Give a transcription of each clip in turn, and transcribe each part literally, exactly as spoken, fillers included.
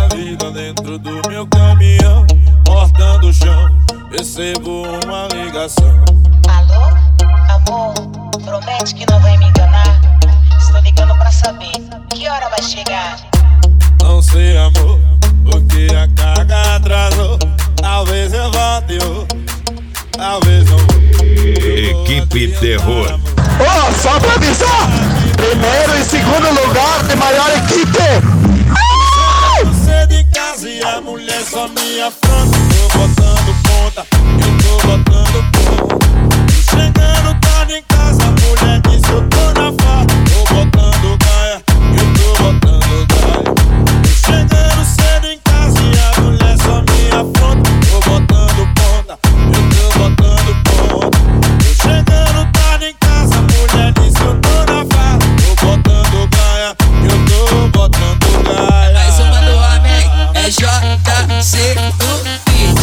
vida dentro do meu caminhão, cortando o chão, recebo uma ligação. Alô, amor, promete que não vai me enganar. Estou ligando pra saber que hora vai chegar. Não sei, amor, porque a carga atrasou. Talvez eu volte hoje, talvez não vou. Equipe Terror. Oh, só pra avisar, primeiro e segundo lugar de maior equipe. Cedo em casa e a mulher só me afronta. Tô botando ponta, eu tô botando ponta. Tô chegando tarde em casa, a mulher disse eu tô na farra. Tô botando gaia, eu tô botando gaia. Tô chegando cedo em casa e a mulher só me afronta. Tô botando ponta, eu tô botando ponta. Tô chegando tarde em casa, a mulher disse eu tô na farra. Tô botando gaia, eu tô botando gaia. Mais uma do homem, é J C do beat.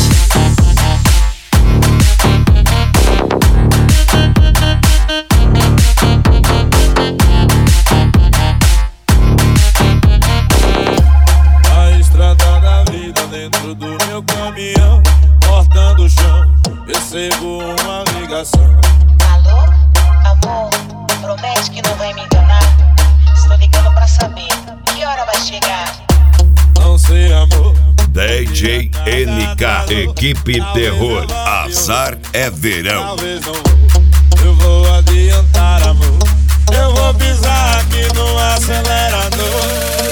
A estrada da vida dentro do meu caminhão, cortando o chão, recebo uma ligação. Alô, amor, promete que não vai me enganar. Estou ligando pra saber que hora vai chegar. Não sei, amor, D J N K. Equipe Terror. Azar é verão. talvez não vou. Eu vou adiantar, amor. Eu vou pisar aqui no acelerador.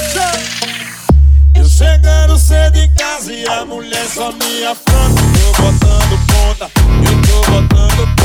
Eu chegando cedo em casa e a mulher só me afronta. Tô botando ponta, eu tô botando ponta.